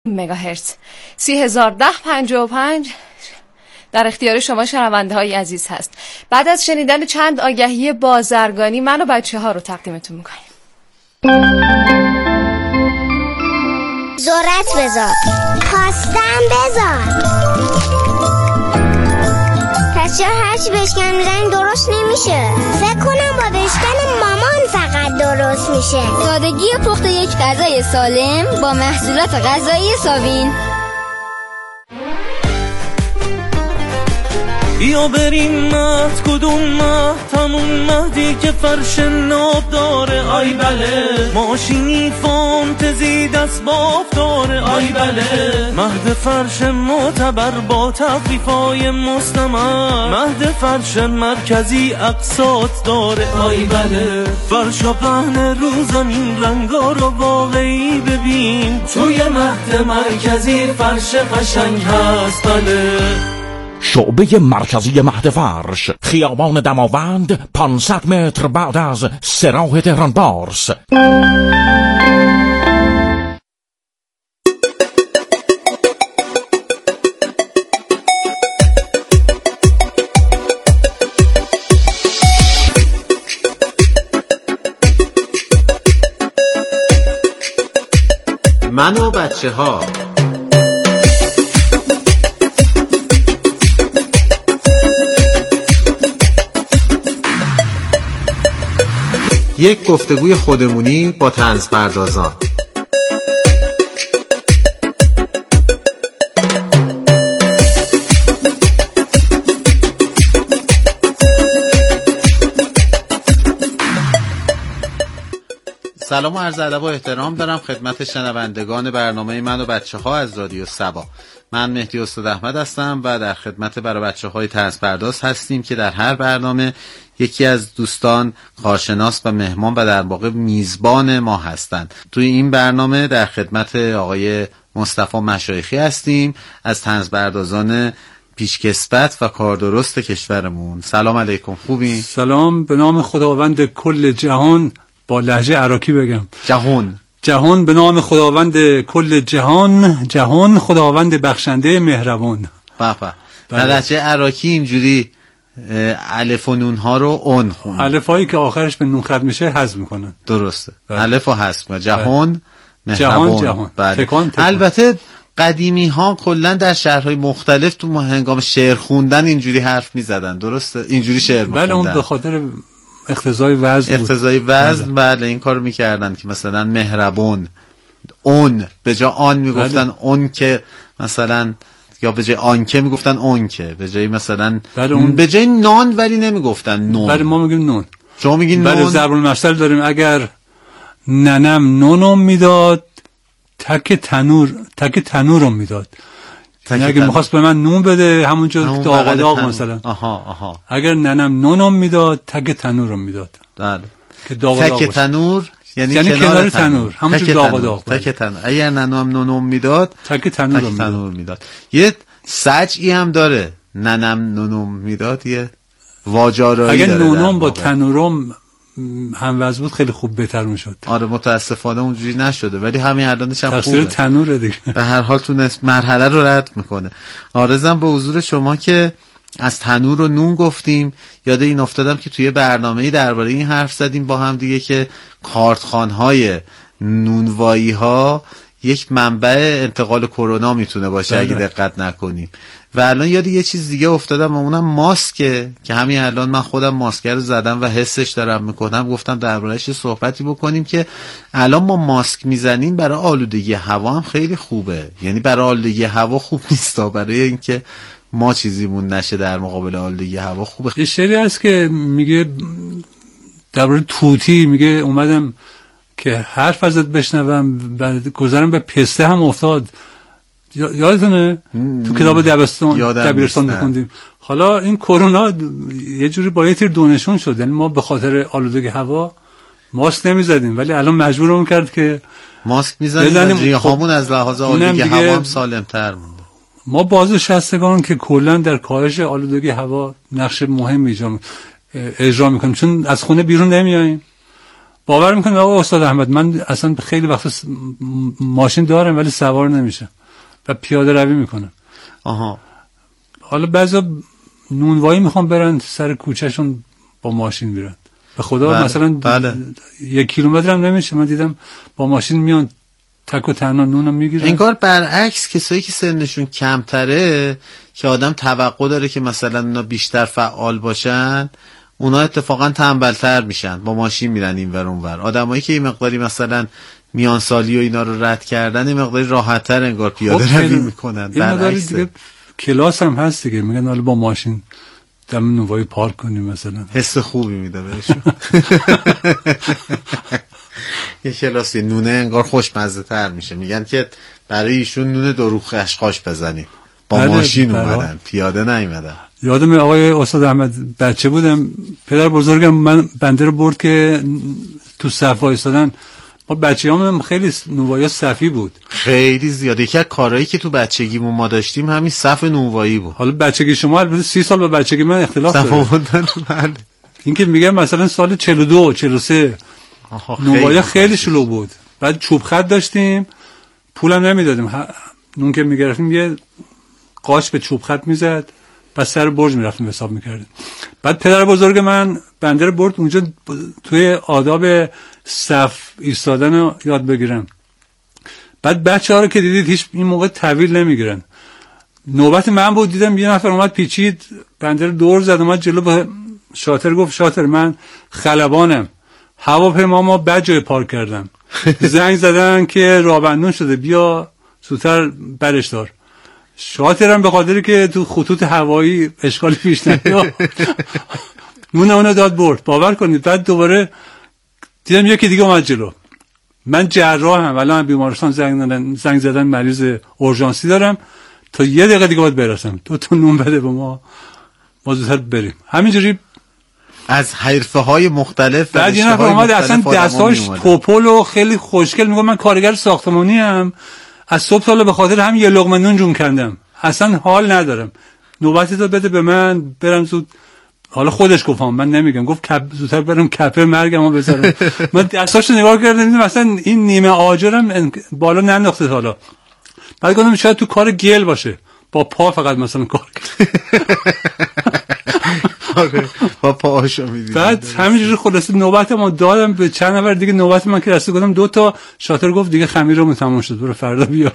مگاهرتز 301055 در اختیار شما شنونده های عزیز هست. بعد از شنیدن چند آگهی بازرگانی من و بچه ها رو تقدیمتون میکنیم. ذرت بذار، پاستم بذار. پس چرا هرچی بشکن میزنی درست نمیشه؟ فکر کنم با بشکن مامان فقط درست میشه. سادگی پخت یک غذای سالم با محصولات غذایی ساوین. بیا بریم مهد، کدوم مهد؟ همون مهدی که فرش ناب داره. آی بله، ماشینی فانتزی دست باف داره. آی بله، مهد فرش معتبر با تخفیفای مستمر. مهد فرش مرکزی اقساط داره. آی بله، فرش و پهن رو زمین، رنگا رو واقعی ببین. توی مهد مرکزی فرش قشنگ هست. بله، شعبه مرکزی مهد فرش، خیابان دماوند، 500 متر بعد از سراح تهران بارس. من و بچه ها. یک گفتگوی خودمونی با طنزپردازان. سلام و عرض ادب و احترام دارم خدمت شنوندگان برنامه من و بچه ها از رادیو سبا. من مهدی استاد احمد هستم و در خدمت برای بچه های طنزپرداز هستیم که در هر برنامه یکی از دوستان کارشناس و مهمان و در واقع میزبان ما هستند. توی این برنامه در خدمت آقای مصطفی مشایخی هستیم از طنزپردازان پیشکسوت و کاردرست کشورمون. سلام علیکم، خوبین؟ سلام، به نام خداوند کل جهان. با لهجه عراقی بگم جهان به نام خداوند کل جهان، جهان خداوند بخشنده مهربان. بابا در لهجه عراقی اینجوری الف و نون ها رو اون خون، الف هایی که آخرش به نون ختم میشه حذف میکنن. درسته، الف و حذف. جهان مهربان. جهان. تکان. البته قدیمی ها کلا در شهرهای مختلف تو هنگام شعر خوندن اینجوری حرف میزدن. درسته، اینجوری شعر میخوندن. بله، اون به خاطر اقتضای وزن. بله این کارو میکردن که مثلا مهربان، اون به جای آن میگفتن. بله. اون که مثلا، یا به جای آن که میگفتن اون که، به جای مثلا به جای نان ولی نمیگفتن نون. بله ما میگیم نون، شما میگین نون. بله ضرب المثل داریم. اگر ننم نونم میداد، تک تنورم میداد. اگر میخواست به من نون بده همونجا داغ مثلا. آها. اگر ننم نونم میداد، تک تنورم میداد. بله، که داغ تنور یعنی کنار تنور همونجا داغ. تک تنور. اگر ننم نونم میداد، تک تنور میداد. یه سجعی هم داره، ننم نونم میداد، یه واجارایی داره. اگر نونم با تنورم هم وزن بود خیلی خوب بهتر میشد. آره متاسفانه اونجوری نشده، ولی همین الانش هم خوبه. تفسیر تنوره دیگه. به هر حال تونست مرحله رو رد میکنه. آرزم به حضور شما که از تنور و نون گفتیم، یاد این افتادم که توی برنامه‌ای درباره این حرف زدیم با هم دیگه که کارتخانه‌های نونوایی ها یک منبع انتقال کرونا میتونه باشه اگه دقت نکنیم. و الان یاد یه چیز دیگه افتادم، اونم ماسکه که همین الان من خودم ماسک رو زدم و حسش دارم میکنم. گفتم درباره‌اش صحبتی بکنیم که الان ما ماسک میزنیم برای آلودگی هوا هم خیلی خوبه. یعنی برای آلودگی هوا خوب نیست، برای اینکه ما چیزیمون نشه در مقابل آلودگی هوا خوبه. یه شعری هست که میگه درباره توتی، میگه اومدم که حرف ازت بشنوم، بعد گذرم به پسته هم افتاد. یادتونه تو کتاب دبیرستان می‌خوندیم. حالا این کرونا یه جوری با یه تیر دونشون شد. یعنی ما به خاطر آلودگی هوا ماسک نمی‌زدیم، ولی الان مجبورمون کرد که ماسک می‌زنیم. ریه‌هامون از لحاظ آلودگی هوا هم سالم‌تر مونده. ما بازنشستگان که کلا در کاهش آلودگی هوا نقش مهمی اجرا می‌کنیم، چون از خونه بیرون نمیاییم. باور میکنم آقا استاد احمد، من اصلا خیلی وقت ماشین دارم ولی سوار نمیشم و پیاده روی میکنم. آها. حالا بعضا نونوایی میخوام برن سر کوچهشون با ماشین میرن، به خدا بله. مثلا 1 کیلومتر هم نمیشه، من دیدم با ماشین میان تک و تنها نونم میگیرن. انگار برعکس کسایی که سنشون کمتره که آدم توقع داره که مثلا اونا بیشتر فعال باشن، اونا اتفاقا تنبلتر میشن، با ماشین میرن این ور اون ور. آدمایی که این مقداری مثلا میان سالی و اینا رو رد کردن، این مقداری راحت‌تر انگار پیاده روی میکنن. این مقداری دیگه کلاس هم هست دیگه، میگن حالا با ماشین دم نونوایی پارک کنیم مثلا، حس خوبی میده بهشون. یه کلاس نونه انگار خوشمزه تر میشه. میگن که برای ایشون نون دروغ خشخاش بزنیم، با ماشین اومدن، پیاده نیومدن. یادم آقای استاد احمد بچه بودم، پدر بزرگم من بنده رو برد که تو صف وایسادن. ما بچه‌هامون خیلی نونوایی صفی بود، خیلی زیاد. یکی از کارهایی که تو بچگیمون ما داشتیم همین صف نونوایی بود. حالا بچگی شما البته 30 سال با بچگی من اختلاف داره. این که میگم مثلا سال 42 43 نونوایی خیلی شلوغ بود. بعد چوب خط داشتیم، پولم نمیدادیم، نون که میگرفتیم یه قاش به چوب خط میزد، بعد سر برج میرفتیم حساب میکردیم. بعد پدر بزرگ من بنده رو برد اونجا توی آداب صف ایستادن رو یاد بگیرم. بعد بچه ها رو که دیدید هیچ این موقع طویل نمیگیرن. نوبت من بود، دیدم یه نفر اومد پیچید، بنده رو دور زد، اومد جلو، به شاطر گفت شاطر من خلبانم، هواپیما ما بد جای پارک کردم. زنگ زدن که رابندون شده، بیا زودتر برش دار. شاطرم به خاطری که تو خطوط هوایی اشکالی پیش نیاد اونو داد برد. باور کنید بعد دوباره دیدم یکی دیگه اومد جلو. من جراحم، الان بیمارستان زنگ زدن مریض اورژانسی دارم، تا 1 دقیقه دیگه باید برسم، 2 تا نون بده به ما زودتر بریم. همینجوری از حرفه‌های مختلف. بعد یه نفر اومد اصلا دستاش توپل و خیلی خوشگل، میگه من کارگر ساختمانی ام، از صبح تا به خاطر هم 1 لقمه نون جون کندم، اصلا حال ندارم، نوبتی تو بده به من برم زود. حالا خودش گفتم، من نمیگم، گفت زودتر برم کپه مرگمو بذارم. من دستاشو نگاه کردم دیدم مثلا این نیمه آجرم بالا ننداخته حالا. بعد گفتم شاید تو کار گل باشه، با پا فقط مثلا کار با پاهاشو میدید. بعد همینجوری خلاصه نوبت ما دادم به چند نفر دیگه، نوبت من که رسید گفتم 2 تا، شاطر گفت دیگه خمیرمون تموم شد، برو فردا بیا.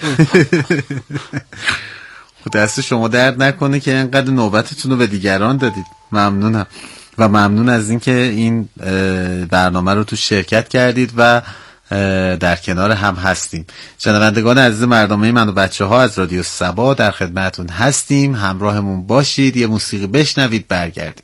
دست شما درد نکنه که اینقدر نوبتتون رو به دیگران دادید. ممنونم و ممنون از اینکه این برنامه رو تو شرکت کردید و در کنار هم هستیم. شنوندگان عزیز برنامه من و بچه‌ها از رادیو صبا در خدمتتون هستیم، همراهمون باشید، یه موسیقی بشنوید برگردید.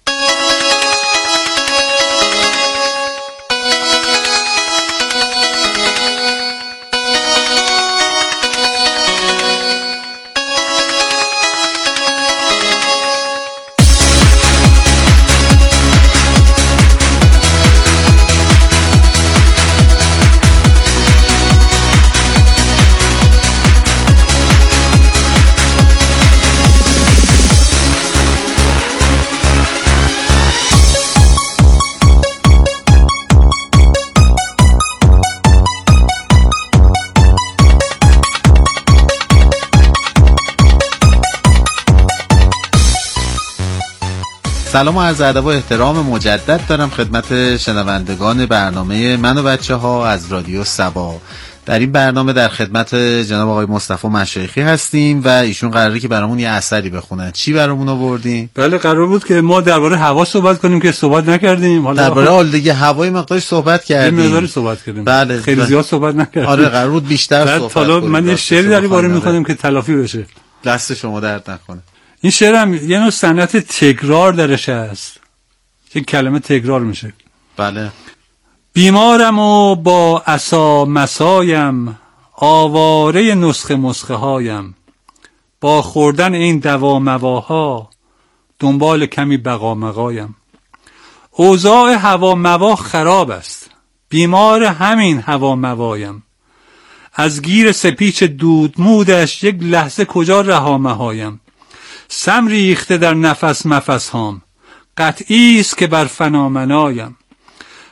سلام و عرض ادب و احترام مجدد دارم خدمت شنوندگان برنامه من و بچه‌ها از رادیو صبا. در این برنامه در خدمت جناب آقای مصطفی مشایخی هستیم و ایشون قراره که برامون یه اثری بخونن. چی برامون آوردین؟ بله قرار بود که ما درباره هوا صحبت کنیم که صحبت نکردیم. حالا درباره آلودگی هوای مقدارش صحبت کردیم. یه مقداری صحبت کردیم. بله خیلی زیاد صحبت نکردیم. آره قرار بود بیشتر صحبت کنیم. حالا من یه شعری درباره می‌خونم که تلافی بشه. دست شما درد نکنه. این شعر هم یه نوع صنعت تکرار درش هست، یک کلمه تکرار میشه. بله. بیمارم و با عصا مسایم، آواره نسخه هایم، با خوردن این دوا مواها، دنبال کمی بقا مقایم. اوضاع هوا موا خراب است، بیمار همین هوا موایم. از گیر سپیچ دودمودش یک لحظه کجا رها مهایم. سم ریخته در نفس مفس هام، قطعی است که بر فنا منایم.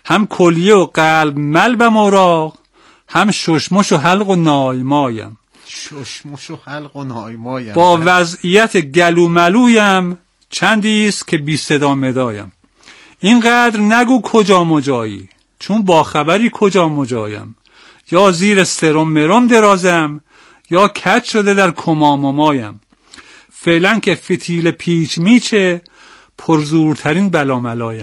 هم کلیه و قلب ملبم اوراق، هم ششمش و حلق و نایمایم. ششمش و حلق و نایمایم. با وضعیت گلو ملویم، چندیست که بی صدا مدایم. اینقدر نگو کجا مجایی، چون با خبری کجا مجایم. یا زیر سرم مرم درازم، یا کج شده در کمامایم. فعلا که فتیل پیچ میچه، پرزورترین بلا ملایم.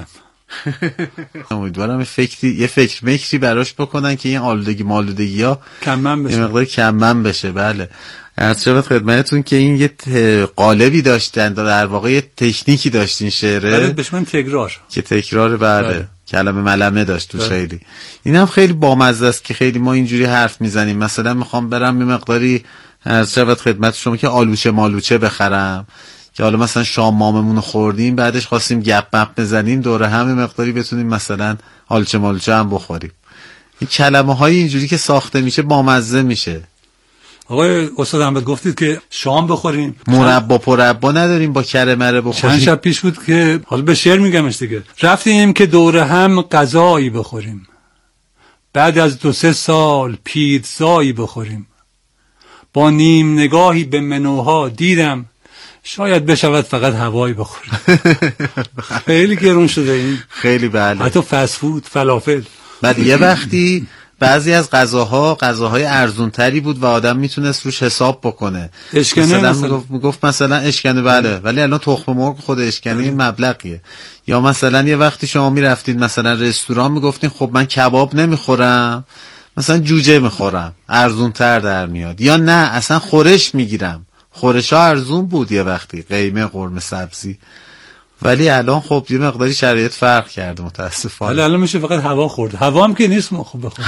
امیدوارم یه فکر مکری براش بکنن که این آلودگی ها کم‌من بشه، یه مقدار کم‌من بشه. بله، عرض شود خدمتتون که این یه قالبی داشتن، در واقع یه تکنیکی داشتین شعره. بله، بهش من تکرار که تکرار. بله، کلمه ملمه داشت تو خیلی. این هم خیلی بامزه است که خیلی ما اینجوری حرف میزنیم. مثلا میخوام برم یه مقداری عرض شود خدمت شما که آلوچه مالوچه بخرم، که حالا مثلا شام ماممون خوردیم، بعدش خواستیم گپ مپ بزنیم دوره هم مقداری بتونیم مثلا آلوچه مالوچه هم بخوریم. این کلمه های اینجوری که ساخته میشه بامزه میشه. آقای استاد احمد گفتید که شام بخوریم، مربا پربا نداریم با کره مره بخوریم. چند شب پیش بود که حالا به شعر میگمش دیگه، رفتیم که دوره هم غذایی بخوریم، بعد از 2-3 سال پیتزایی بخوریم. با نیم نگاهی به منوها دیدم، شاید بشود فقط هوایی بخوریم. خیلی گرون شده این. خیلی بله. حتی فست فود، فلافل. بعد یه وقتی بعضی از غذاهای ارزونتری بود و آدم میتونست روش حساب بکنه. اشکنه مثلا میگفت مثلا اشکنه، بله، ولی الان تخم مرغ خود اشکنه این مبلغیه. یا مثلا یه وقتی شما میرفتید مثلا رستوران میگفتین خب من کباب نمیخورم، مثلا جوجه میخورم، ارزونتر در میاد. یا نه اصلا خورش میگیرم، خورشا ارزون بود یه وقتی، قیمه قرمه سبزی. ولی الان خب یه مقداری شرایط فرق کرده متاسفانه. ولی الان میشه فقط هوا خورد. هوا هم که نیست خوب بخور.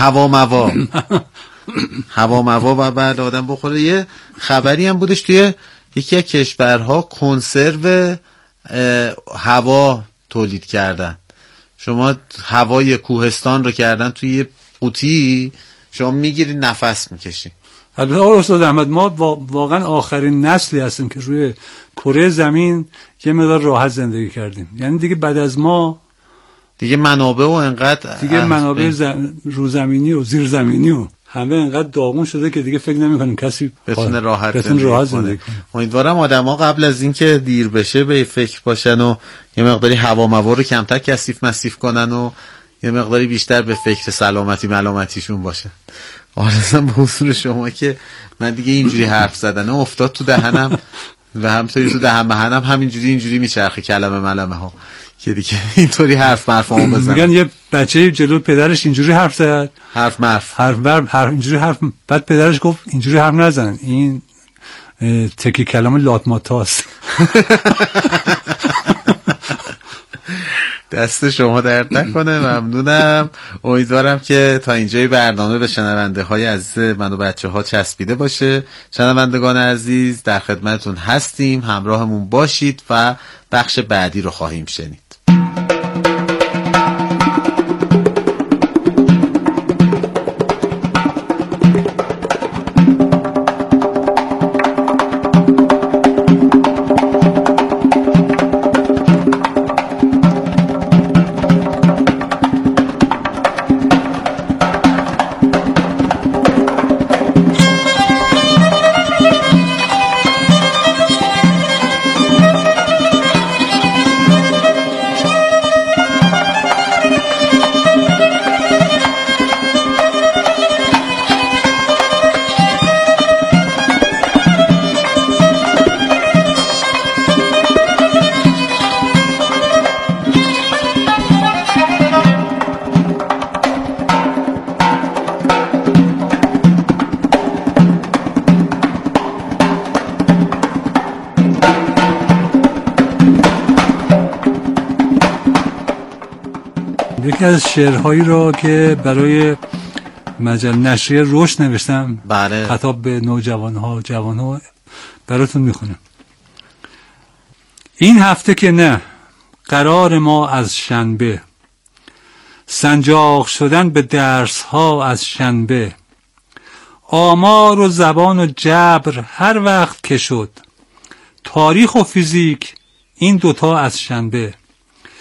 هوا موا و بعد آدم بخوره. یه خبری هم بودش توی یکی از کشورها کنسرو هوا تولید کردن. شما هوای کوهستان رو کردن توی یه قوطی، شما میگیری نفس میکشی. البته آقای استاد احمد ما واقعا آخرین نسلی هستیم که روی کره زمین یه مقدار راحت زندگی کردیم. یعنی دیگه بعد از ما دیگه منابع و انقدر دیگه منابع روزمینی و زیرزمینی و همه انقدر داغون شده که دیگه فکر نمی‌کنیم کسی بتونه راحت زندگی کنه. امیدوارم آدما قبل از اینکه دیر بشه به فکر باشن و یه مقداری هوا موا رو کمتر کثیف مصیف کنن و یه مقداری بیشتر به فکر سلامتی ملامتیشون باشن. آرزوام به حضور شما که من دیگه اینجوری حرف زدن افتاد تو دهنم و همینطوری تو دهن مهنم اینجوری میچرخه کلمه ملمه ها که دیگه اینطوری حرفامو بزنم. میگن یه بچه جلو پدرش اینجوری حرف زد، حرف اینجوری حرف، بعد پدرش گفت اینجوری حرف نزن، این تکی کلام لاتماتاست. دست شما درد نکنه، ممنونم. امیدوارم که تا اینجای برنامه به شنونده های عزیز من و بچه ها چسبیده باشه. شنوندگان عزیز در خدمتون هستیم، همراهمون باشید و بخش بعدی رو خواهیم شنید. یکی از شعرهایی را که برای مجله نشریه رشد نوشتم، بله، خطاب به نوجوانها جوانها براتون میخونم. این هفته که نه، قرار ما از شنبه، سنجاق شدن به درس ها از شنبه، آمار و زبان و جبر هر وقت که شد، تاریخ و فیزیک این دوتا از شنبه،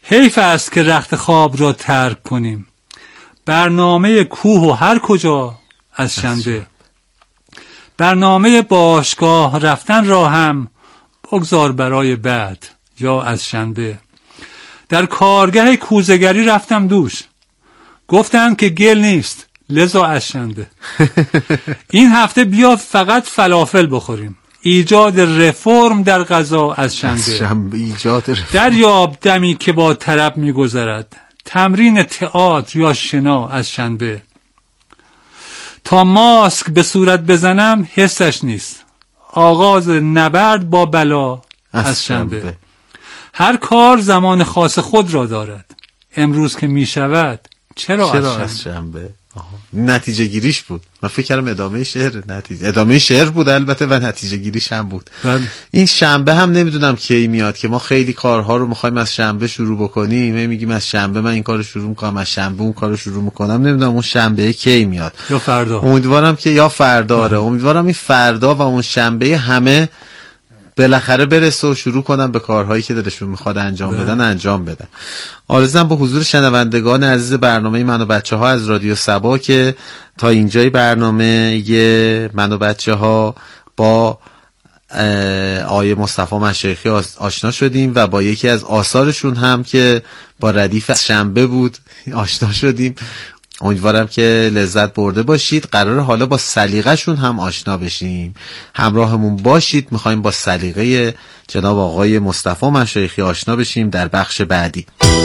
حیف است که رخت خواب را ترک کنیم. برنامه کوه و هر کجا از شنبه. برنامه باشگاه رفتن را هم بگذار برای بعد یا از شنبه. در کارگاه کوزه‌گری رفتم دوش، گفتند که گل نیست، لذا از شنبه. این هفته بیا فقط فلافل بخوریم. ایجاد رفرم در غذا از شنبه. دریاب دمی که با طرب می‌گذرد. تمرین تئاتر یا شنا از شنبه. تا ماسک به صورت بزنم حسش نیست. آغاز نبرد با بلا از شنبه. هر کار زمان خاص خود را دارد. امروز که می شود چرا از شنبه؟ نتیجه گیریش بود. من فکر کردم ادامه شعر بود البته و نتیجه گیریش هم بود. این شنبه هم نمیدونم کی میاد که ما خیلی کارها رو میخوایم از شنبه شروع بکنیم. میگیم از شنبه من این کارو شروع میکنم، از شنبه اون کارو شروع میکنم. نمیدونم اون شنبه کی میاد. یا فردا. امیدوارم که یا فردا. امیدوارم این فردا و اون شنبه همه بالاخره برسه و شروع کنن به کارهایی که دلشون میخواد انجام بدن. آرزوام به حضور شنوندگان عزیز برنامه من و بچه‌ها از رادیو صبا که تا اینجای برنامه من و بچه‌ها با آیه مصطفی مشایخی آشنا شدیم و با یکی از آثارشون هم که با ردیف شنبه بود آشنا شدیم. امیدوارم که لذت برده باشید. قراره حالا با سلیقه شون هم آشنا بشیم. همراهمون باشید. میخوایم با سلیقه جناب آقای مصطفی مشایخی آشنا بشیم در بخش بعدی.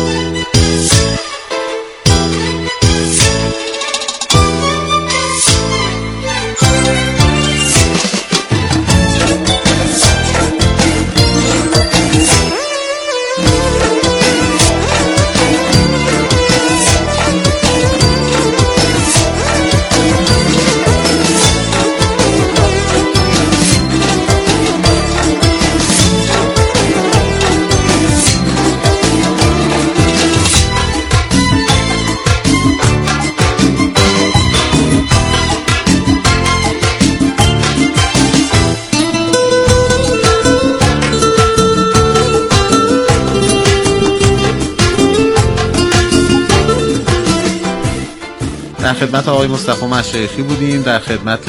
در خدمت آقای مصطفی مشایخی بودیم، در خدمت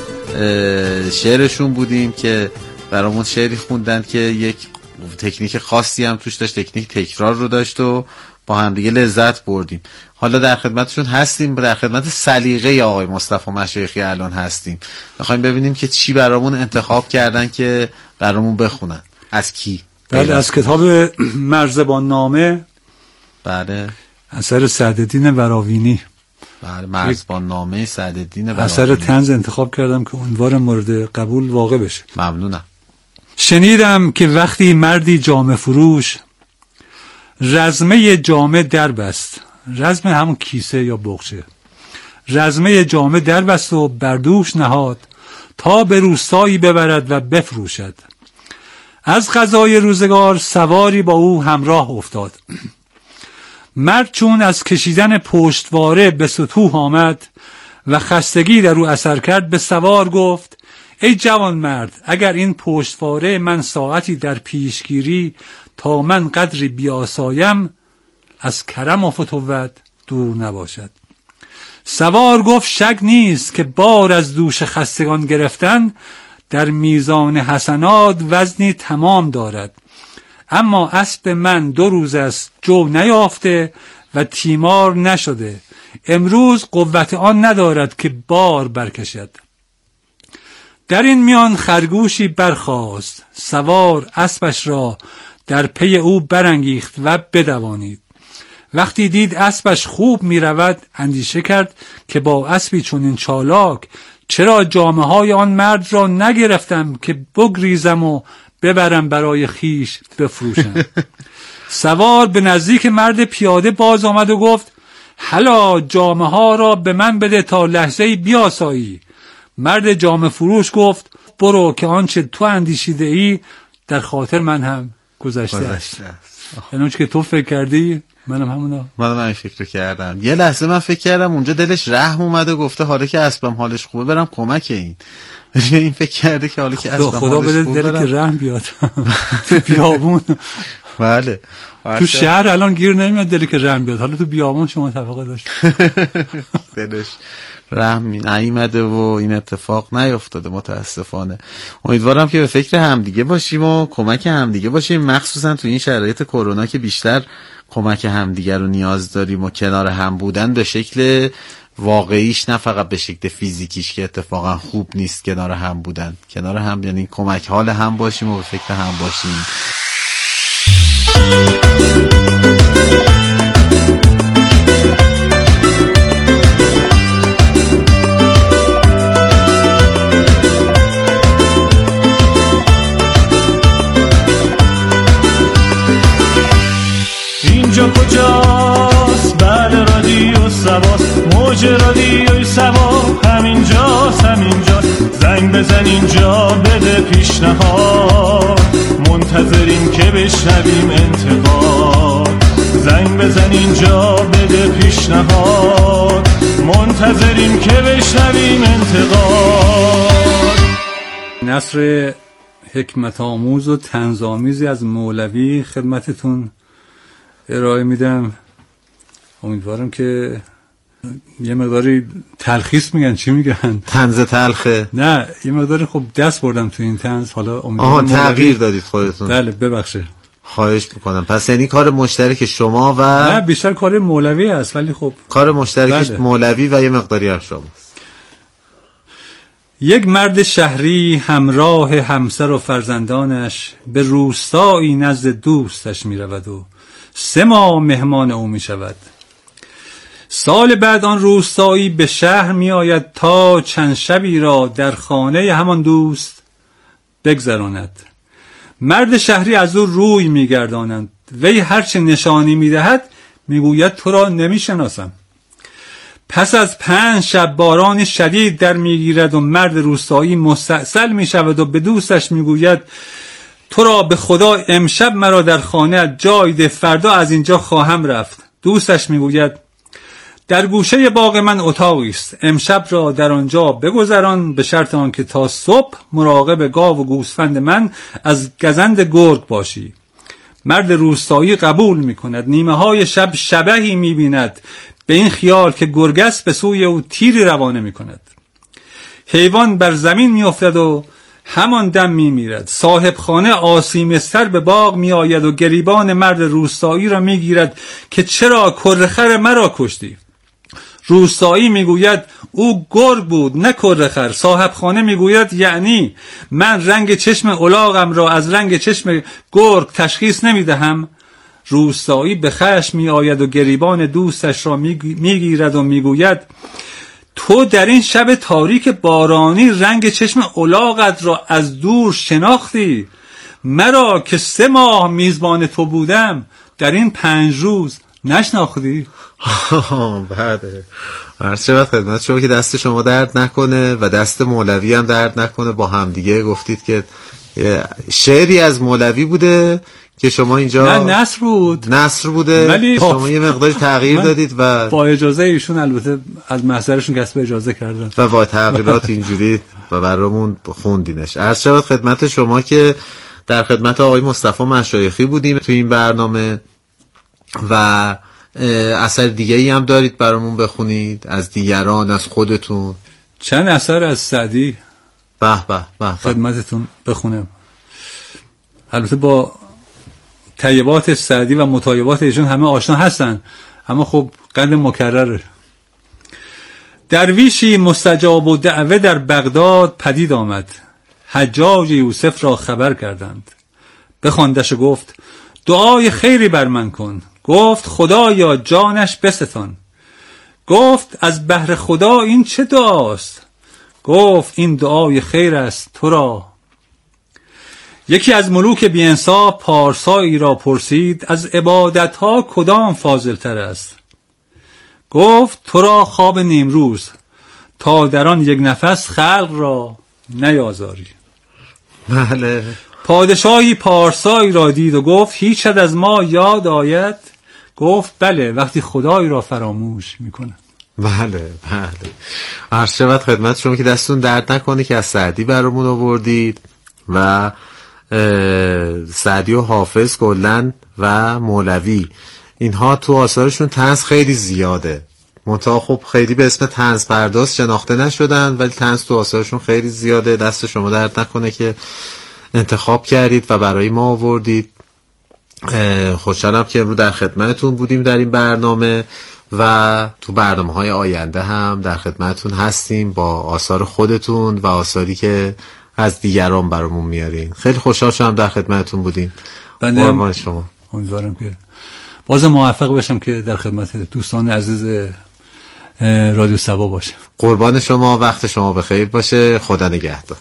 شعرشون بودیم که برامون شعری خوندن که یک تکنیک خاصی هم توش داشت، تکنیک تکرار رو داشت و با هم دیگه لذت بردیم. حالا در خدمتشون هستیم، در خدمت سلیقه آقای مصطفی مشایخی الان هستیم. میخوایم ببینیم که چی برامون انتخاب کردن که برامون بخونن. از کی؟ بله، از کتاب مرزبان نامه. بله، اثر سعدالدین وراوینی. بله، مرزبان نامه سعدالدین وراوینی. اثر طنز انتخاب کردم که عنوان مورد قبول واقع بشه. ممنونم. شنیدم که وقتی مردی جامه فروش رزمه جامه در بست، رزمه همون کیسه یا بغچه، رزمه جامه در بست و بردوش نهاد تا به روستایی ببرد و بفروشد. از قضای روزگار سواری با او همراه افتاد. مرد چون از کشیدن پشتواره به سطوح آمد و خستگی در او اثر کرد، به سوار گفت: ای جوان مرد، اگر این پشتواره من ساعتی در پیشگیری تا من قدری بیاسایم، از کرم و فتوت دور نباشد. سوار گفت: شک نیست که بار از دوش خستگان گرفتن در میزان حسنات وزنی تمام دارد، اما اسب من 2 روز است جو نیافته و تیمار نشده، امروز قوت آن ندارد که بار برکشد. در این میان خرگوشی برخاست، سوار اسبش را در پی او برانگیخت و بدوانید. وقتی دید اسبش خوب می رود، اندیشه کرد که با اسبی چنین چالاک چرا جامه های آن مرد را نگرفتم که بگریزم و ببرم برای خیش بفروشم. سوار به نزدیک مرد پیاده باز آمد و گفت: هلا جامه ها را به من بده تا لحظه‌ای بیاسایی. مرد جامه فروش گفت: برو که آنچه تو اندیشیده ای در خاطر من هم گذشته است. یعنی اونچه که تو فکر کردی منم همین فکر کردم. یه لحظه من فکر کردم اونجا دلش رحم اومده، گفته حالا که اسبم حالش خوبه برم کمک این فکر کرده که حالا که اسبم خدا بده دل که رحم بیاد بیابون. بله. تو شهر الان گیر نمیاد دلی که رحم بیاد، حالا تو بیابان شما طبقه داشت دلش رحم نیامده و این اتفاق نیفتاده متاسفانه. امیدوارم که به فکر همدیگه باشیم و کمک همدیگه باشیم، مخصوصا تو این شرایط کرونا که بیشتر کمک همدیگه رو نیاز داریم و کنار هم بودن به شکل واقعیش، نه فقط به شکل فیزیکیش که اتفاقا خوب نیست. کنار هم بودن، کنار هم یعنی کمک حال هم باشیم و به فکر هم باشیم. اینجا کجاست؟ بله رادیو سباست، موج رادیوی سبا همینجاست. زنگ بزن اینجا بده پیشنهاد، منتظریم که بشنویم انتقاد. زنگ بزن اینجا بده پیشنهاد، منتظریم که بشنویم انتقاد. نثر حکمت آموز و طنز آمیزی از مولوی خدمتتون ارائه میدم. امیدوارم که یه مقداری تلخیص میگن، چی میگن؟ طنز تلخه؟ نه یه مقداری خب دست بردم تو این طنز، حالا امیدوارم تغییر دادید خودتون. بله ببخشید، خواهش میکنم. پس یعنی کار مشترک شما و نه بیشتر کار مولوی است، ولی خب کار مشترک بله. مولوی و یه مقداری از شما. یک مرد شهری همراه همسر و فرزندانش به روستایی نزد دوستش می رود و 3 ماه مهمان او می شود. سال بعد آن روستایی به شهر می آید تا چند شبی را در خانه همان دوست بگذراند. مرد شهری از او روی می گردانند. وی هرچه نشانی می دهد می گوید تو را نمی شناسم. پس از 5 شب باران شدید در میگیرد و مرد روستایی مستعسل می شود و به دوستش می گوید تو را به خدا امشب مرا در خانه جای ده، فردا از اینجا خواهم رفت. دوستش می گوید در گوشه باغ من اتاقی است، امشب را در آنجا بگذران، به شرط آنکه تا صبح مراقب گاو و گوسفند من از گزند گرگ باشی. مرد روستایی قبول می کند. نیمه های شب شبحی می بیند به این خیال که گرگس به سوی او تیری روانه می کند. حیوان بر زمین می افتد و همان دم می میرد. صاحب خانه آسیمستر به باغ می آید و گریبان مرد روستایی را می گیرد که چرا کرخر مرا کشتی؟ روستایی می گوید او گرگ بود نه کرخر. صاحب خانه می گوید یعنی من رنگ چشم الاغم را از رنگ چشم گرگ تشخیص نمی دهم؟ روستایی به خشم می آید و گریبان دوستش را می گیرد و می گوید تو در این شب تاریک بارانی رنگ چشم الاغت را از دور شناختی؟ مرا که 3 ماه میزبان تو بودم در این 5 روز نشناختی؟ بله. عرض شود خدمت شما که دست شما درد نکنه و دست مولوی هم درد نکنه. با هم دیگه گفتید که شعری از مولوی بوده که شما اینجا نه نصر بوده ولی شما یه مقداری تغییر دادید و با اجازه ایشون البته از محضرشون کسب اجازه کردن و با تغییرات اینجوری و برامون خوندینش. عرض شود خدمت شما که در خدمت آقای مصطفی مشایخی بودیم تو این برنامه و اثر دیگه‌ای هم دارید برامون بخونید از دیگران، از خودتون؟ چند اثر از سعدی به خدمتتون بخونم. البته با طیبات سعدی و مطایبات ایشون همه آشنا هستن، اما خب قدر مکرره. درویشی مستجاب و دعوه در بغداد پدید آمد. حجاج یوسف را خبر کردند. بخواندش و گفت دعای خیری بر من کن. گفت خدایا جانش بستان. گفت از بهر خدا این چه دعاست؟ گفت این دعای خیر است تو را. یکی از ملوک بی‌انصاف پارسایی را پرسید از عبادتها کدام فاضل تر است؟ گفت تو را خواب نیمروز تا در آن یک نفس خلق را نیازاری. بله. پادشاهی پارسایی را دید و گفت هیچ از ما یاد آید؟ گفت بله، وقتی خدای را فراموش میکنه. بله. عرض شود خدمت شما که دستون درد نکنه که از سعدی برامون آوردید و سعدی و حافظ کلن و مولوی، اینها تو آثارشون طنز خیلی زیاده، منتها خب خیلی به اسم طنز پرداز شناخته نشدن، ولی طنز تو آثارشون خیلی زیاده. دست شما درد نکنه که انتخاب کردید و برای ما آوردید. خوشحالم که امروز در خدمتتون بودیم در این برنامه و تو برنامه‌های آینده هم در خدمتتون هستیم با آثار خودتون و آثاری که از دیگران برامون میارین. خیلی خوشحال شدم در خدمتتون بودیم. قربان شما. امیدوارم که باز موفق باشم که در خدمت دوستان عزیز رادیو صبا باشم. قربان شما، وقت شما بخیر باشه. خدا نگهدار.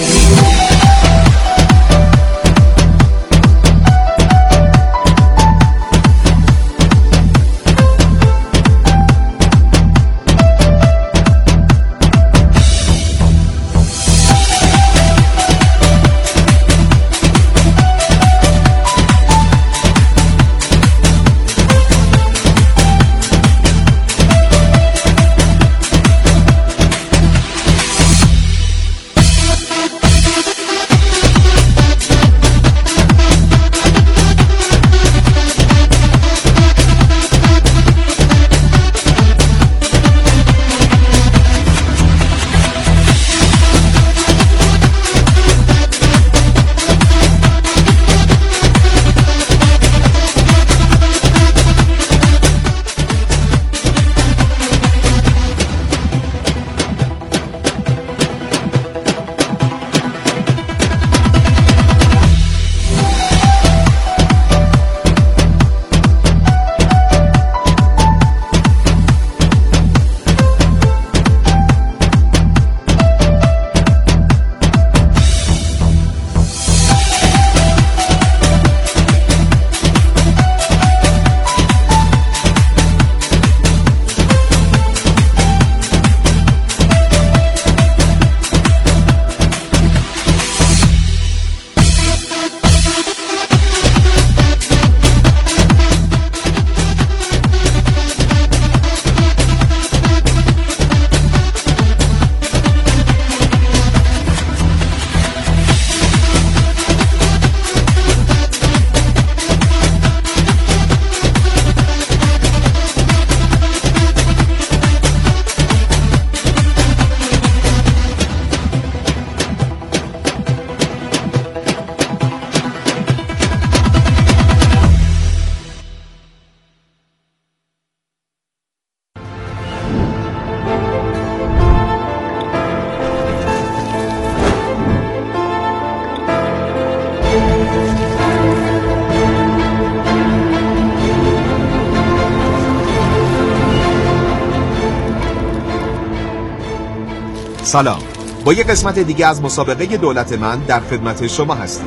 سلام، با یک قسمت دیگه از مسابقه دولت من در خدمت شما هستیم.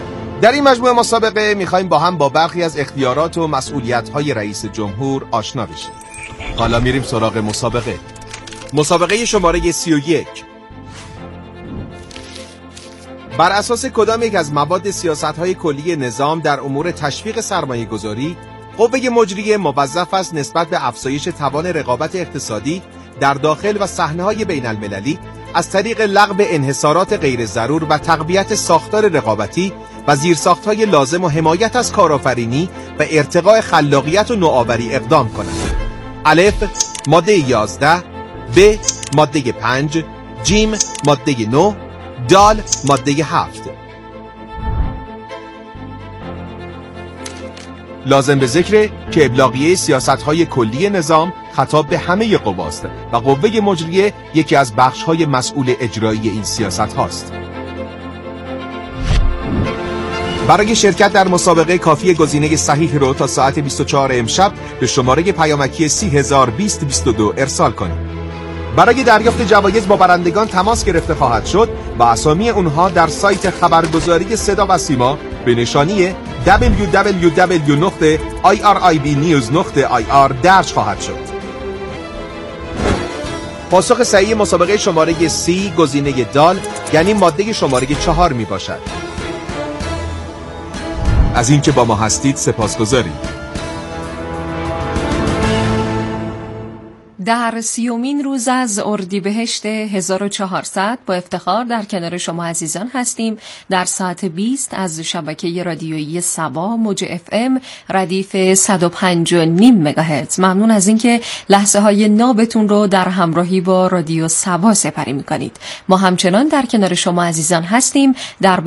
در این مجموعه مسابقه میخوایم با هم با برخی از اختیارات و مسئولیت‌های رئیس جمهور آشنا بشیم. حالا میریم سراغ مسابقه. مسابقه شماره 31. بر اساس کدام یک از مواد سیاست‌های کلی نظام در امور تشویق سرمایه‌گذاری، قوه مجریه موظف است نسبت به افزایش توان رقابت اقتصادی در داخل و صحنه‌های بین‌المللی از طریق لغو انحصارات غیر ضرور و تقویت ساختار رقابتی و زیرساخت‌های لازم و حمایت از کارآفرینی و ارتقاء خلاقیت و نوآوری اقدام کند. الف ماده 11، ب ماده 5، جیم ماده 9، دال ماده 7. لازم به ذکر که ابلاغیه سیاست‌های کلی نظام خطاب به همه قواست و قوه مجریه یکی از بخش‌های مسئول اجرایی این سیاست هاست. برای شرکت در مسابقه کافی گزینه صحیح رو تا ساعت 24 امشب به شماره پیامکی 3002022 ارسال کنید. برای دریافت جوایز با برندگان تماس گرفته خواهد شد و اسامی اونها در سایت خبرگزاری صدا و سیما به نشانی www.iribnews.ir درج خواهد شد. پاسخ صحیح مسابقه شماره C گزینه دال یعنی ماده شماره 4 می باشد. از اینکه با ما هستید سپاسگزاریم. در 30مین روز از اردیبهشت 1400 با افتخار در کنار شما عزیزان هستیم. در ساعت 20 از شبکه رادیویی سبا موج FM ردیف 105.5 مگاهرتز. ممنون از اینکه لحظه های نابتون رو در همراهی با رادیو سبا سپری می‌کنید. ما همچنان در کنار شما عزیزان هستیم. در